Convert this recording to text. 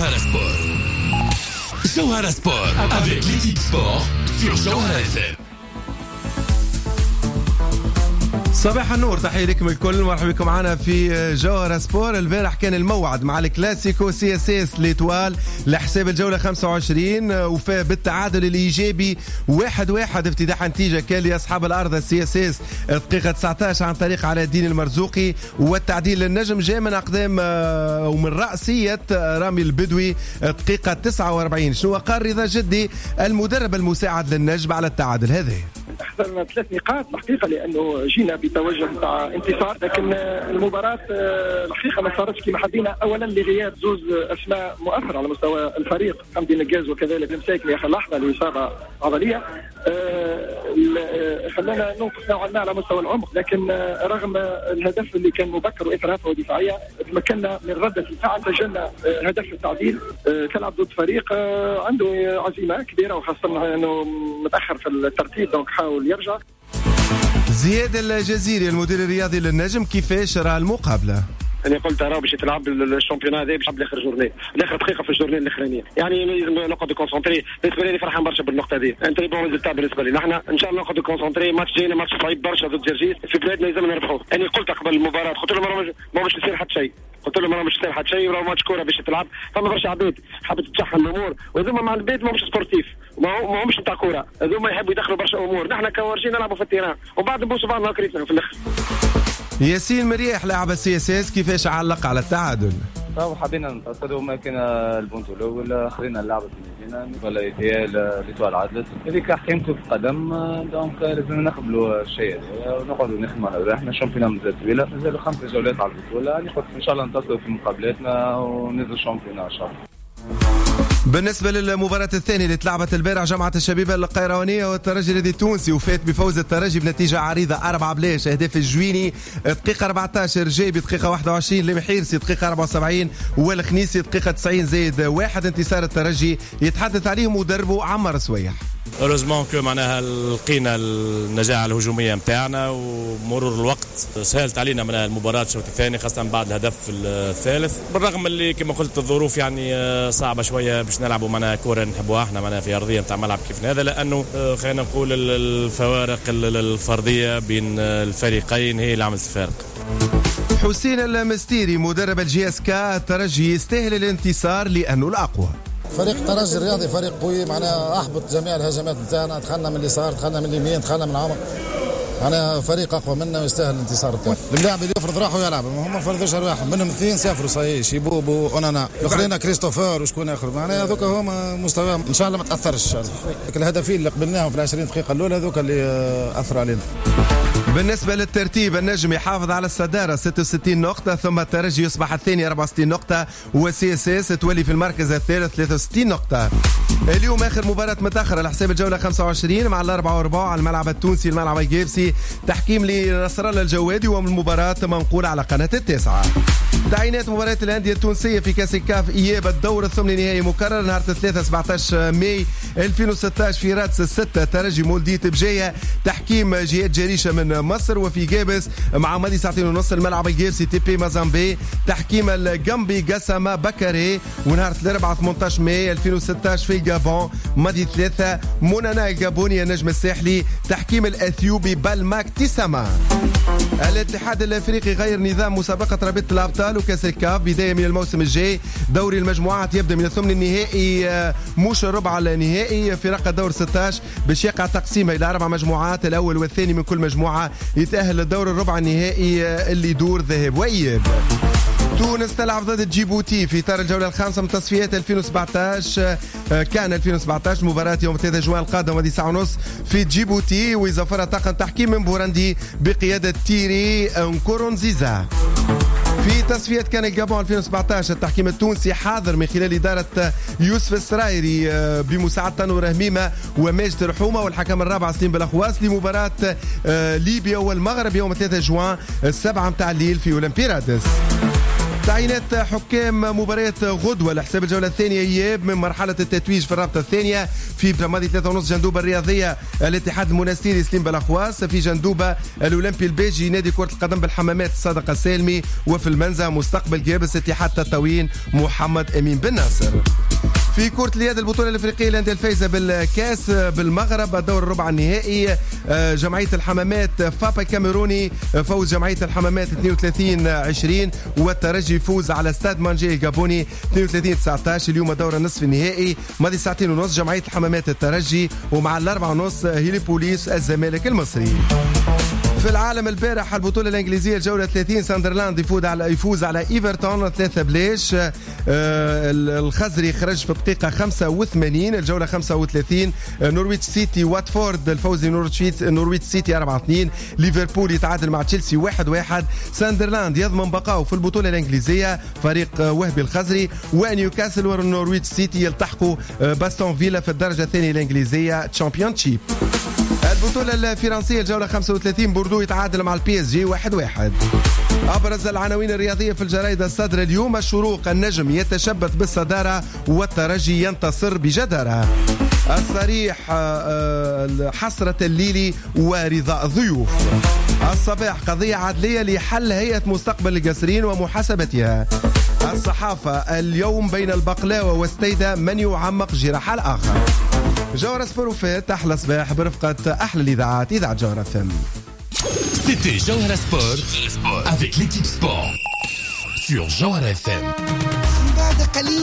Jawhara Sport. Jawhara Sport avec l'équipe sport sur Jawhara FM. صباح النور، تحية لكم الكل، مرحبا بكم معنا في جوهرة سبور. البارح كان الموعد مع الكلاسيكو سي اس اس ليتوال لحساب الجولة 25 وفاء بالتعادل الإيجابي 1-1 افتتاح نتيجة كان لأصحاب الأرض السي اس اس دقيقة 19 عن طريق علاء الدين المرزوقي، والتعديل للنجم جاء من أقدام ومن رأسية رامي البدوي دقيقة 49. شنو قال رضا جدي المدرب المساعد للنجم على التعادل هذا؟ احضرنا 3 نقاط الحقيقه لانه جينا بتوجه تاع انتصار، لكن المباراه الحقيقه ما صارتش كما حبينا. اولا لغياب زوز اسماء مؤثره على مستوى الفريق، حمدي نجاز وكذلك المساكني اخر لحظه لاصابه عضليه خلانا نوقف نوعا ما على مستوى العمق، لكن رغم الهدف اللي كان مبكر واثاراته دفاعيه تمكنا من رده الفعل، سجلنا هدف التعديل. تلعب ضد فريق عنده عزيمه كبيره وخاصه انه متاخر في الترتيب، دونك حاول يرجع. زياد الجزيري المدير الرياضي للنجم، كيفاش رأى المقابله؟ انا قلت راه باش تلعب الشامبيون هذا باش تلعب لاخر جورني، لاخر دقيقه في الجورني الاخرانيه، يعني لازم نقعد كونسونطري. بالنسبه لي فرحان برشا بالنقطه دي، انت بون ريزلتا بالنسبه لي نحن ان شاء الله نقعد كونسونطري. ماتش جاينا ماتش صعيب برشا ضد جرجيس في بلادنا، لازم نربحوه. انا قلت قبل المباراه، قلت لهم ما باش يصير حتى شيء، قلت لهم ما باش يصير حتى شيء، راه ماتش كوره باش تلعب، فما برشا عباد حابه تشحن الامور، وهذوما مع البيت ما همش سبورتيف، ما همش نتاع كوره، هذوما يحبوا يدخلوا برشا امور. نحن كورجين نلعبوا في التيران ومن بعد نبوسوا بعضنا كريتنا في الاخر. ياسين مريح لاعب السي اس اس، كيفاش علق على التعادل؟ حبينا نتصدوا ما كان البونتو الاول، خلينا اللعبه في المدينه ولا ليتوال عدلت اللي كحكم كره القدم، دونك لازم نقبلوا الشيء هذا ونقعدوا نخدموا على روحنا. الشامبيون مازال طويله، مازالوا 5 جولات على البطوله، نقول ان شاء الله نتصلوا في مقابلاتنا وننزل الشامبيون ان شاء الله. بالنسبة للمباراة الثانية اللي تلعبت البارح، جامعة الشبيبة القيروانية والترجي الذي التونسي، وفات بفوز الترجي بنتيجة عريضة 4-0. أهداف الجويني دقيقة 14، جيبي دقيقة 21، المحيرسي دقيقة 74 والخنيسي دقيقة 90 زائد 1. انتصار الترجي يتحدث عليه مدربه عمر سويح. هوريزمون كو معناها لقينا النجاعة الهجومية متاعنا ومرور الوقت سهلت علينا من المباراة الشوط الثاني، خاصة بعد الهدف الثالث، بالرغم اللي كما قلت الظروف يعني صعبة شوية باش نلعبوا معنا كورة نحبوها احنا معنا في أرضية متاع ملعب كيف هذا، لأنه خلينا نقول الفوارق الفردية بين الفريقين هي اللي عملت الفارق. حسين المستيري مدرب الجي اس كا، الترجي يستاهل الانتصار لأنه الأقوى. فريق الترجي الرياضي فريق قوي، معناها احبط جميع الهجمات نتاعنا، دخلنا من اليسار، دخلنا من اليمين، دخلنا من العمق، معناها فريق اقوى منا ويستاهل الانتصار تاعو. اللاعب اللي يفرض روحه يلعب، هم ما فرضوش رواحهم، منهم 2 سافروا صحيح، شيبوبو اونانا، الاخرين كريستوفر وشكون اخر، معناها هذوك هما مستواهم ان شاء الله ما تاثرش. الهدفين اللي قبلناهم في 20 دقيقه الاولى هذوك اللي اثروا علينا. بالنسبة للترتيب، النجم يحافظ على الصدارة 66 نقطة، ثم الترجي يصبح الثاني 64 نقطة، وسي اس اس تولي في المركز الثالث 63 نقطة. اليوم آخر مباراة متأخرة لحساب الجولة 25 مع 4 على الملعب التونسي الملعب الجيبسي، تحكيم لنصر الله الجوادي، والمباراة منقولة على قناة 9. تعيينات مباراة الأندية التونسية في كأس الكاف إياب الدور الثمن نهائي مكرر نهار 17 ماي 2016 في رادس 6 ترجي مولديت بجاية، تحكيم جهاد جريشة من مصر، وفي جابس مع ماضي 2 ونص الملعب الجيبسي تي بي مازامبي، تحكيم الجنبي قسمة بكري، ونهار 4 18 ماي 2016 في الجابون ماضي 3 مونانا الجابوني النجم الساحلي، تحكيم الأثيوبي بالماك تيساما. الاتحاد الافريقي غير نظام مسابقة رابطة الابطال وكاس الكاف بداية من الموسم الجاي. دوري المجموعات يبدا من الثمن النهائي مش الربع النهائي، فرق الدور 16 باش يقع تقسيمه الى 4 مجموعات، الاول والثاني من كل مجموعة يتأهل للدور الربع النهائي اللي يدور ذهاب واياب. تونس تلعب ضد جيبوتي في اطار الجوله الخامسه من تصفيات 2017. كان 2017 مباراه يوم 3 جوان القادم ودي ساعه ونص في جيبوتي، ويزفرها طاقم تحكيم من بورندي بقياده تيري نكورونزيزا. في تصفيات كان الجابون 2017 التحكيم التونسي حاضر من خلال إدارة يوسف السرايري بمساعدة تنور هميمة وماجد رحومة، والحكم الرابع سليم بلخواس لمباراة ليبيا والمغرب يوم 3 جوان 7 متاع الليل في أولمبي رادس. تعيينات حكام مباراة غدوة لحساب الجولة الثانية إياب من مرحلة التتويج في الرابطة الثانية. في برمادي 3:30 جندوبة الرياضية الاتحاد المنستيري سليم بلاخواس، في جندوبة الأولمبي البيجي نادي كرة القدم بالحمامات الصادق السالمي، وفي المنزه مستقبل جابس اتحاد تطاوين محمد أمين بن ناصر. في كرة اليد البطولة الافريقية للاندية الفايزة بالكاس بالمغرب الدور الربع النهائي، جمعية الحمامات فابا كاميروني فوز جمعية الحمامات 32-20، والترجي فوز على استاد مانجي الجابوني 32-19. اليوم دور النصف النهائي ماضي 2:30 جمعية الحمامات الترجي، ومع 4:30 هيليبوليس الزمالك المصري. في العالم البارح البطولة الإنجليزية الجولة 30 ساندرلاند يفوز على إيفرتون 3-0. الخزري خرج في الدقيقة 85. الجولة 35 نورويتش سيتي واتفورد الفوز نورويتش سيتي 4-2. ليفربول يتعادل مع تشيلسي 1-1. ساندرلاند يضمن بقاءه في البطولة الإنجليزية فريق وهبي الخزري، ونيوكاسل ونورويتش سيتي يلتحقوا باستون فيلا في الدرجة الثانية الإنجليزية تشامبيونشيب. البطولة الفرنسية الجولة 35 بوردو يتعادل مع البي اس جي 1-1. أبرز العناوين الرياضية في الجرائد الصادرة اليوم: الشروق النجم يتشبث بالصدارة والترجي ينتصر بجدارة. الصريح حسرة الليلي ورضا ضيوف. الصباح قضية عدلية لحل هيئة مستقبل القصرين ومحاسبتها. الصحافة اليوم بين البقلاوة واستيدا من يعمق جراح الآخر. جوهرة سبوروفيت أحلى صباح برفقة أحلى الإذاعات إذاعة جوهرة فم. C'était Jawhara Sport avec l'équipe sport sur Jawhara FM.